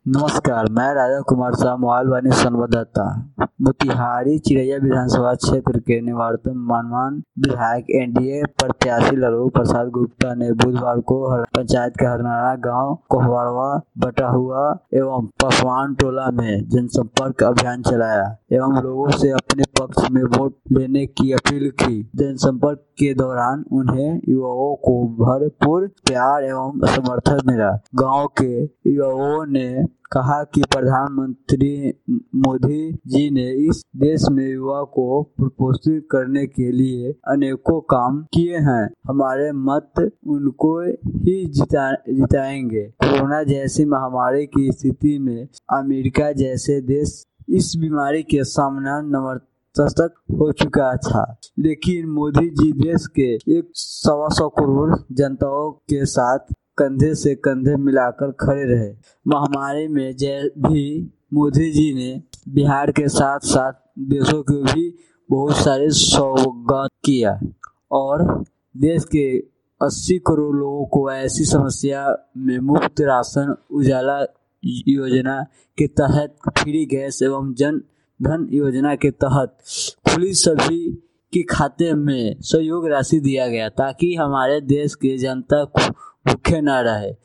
नमस्कार, मैं राजा कुमार शाह मोहालवानी संवाददाता। मोतिहारी चिरैया विधानसभा क्षेत्र के निवर्तमान विधायक एनडीए प्रत्याशी लालू प्रसाद गुप्ता ने बुधवार को पंचायत के हरनारा गांव, कोहवाड़वा, बटाहुआ एवं पसवान टोला में जनसंपर्क अभियान चलाया एवं लोगों से अपने पक्ष में वोट लेने की अपील की। जनसंपर्क के दौरान उन्हें युवाओं को भरपूर प्यार एवं समर्थन मिला। गांव के युवाओं ने कहा कि प्रधानमंत्री मोदी जी ने इस देश में युवा को प्रोत्साहित करने के लिए अनेकों काम किए हैं। हमारे मत उनको ही जिताएंगे। कोरोना जैसी महामारी की स्थिति में अमेरिका जैसे देश इस बीमारी के सामना नतमस्तक हो चुका था, लेकिन मोदी जी देश के 125 करोड़ जनताओं के साथ कंधे से कंधे मिलाकर खड़े रहे। महामारी में भी मोदी जी ने बिहार के साथ साथ देशों को भी बहुत सारे सौगात किया और देश के 80 करोड़ लोगों को ऐसी समस्या में मुफ्त राशन, उजाला योजना के तहत फ्री गैस एवं जन धन योजना के तहत खुली सभी के खाते में सहयोग राशि दिया गया ताकि हमारे देश के जनता को भूखे न रहे।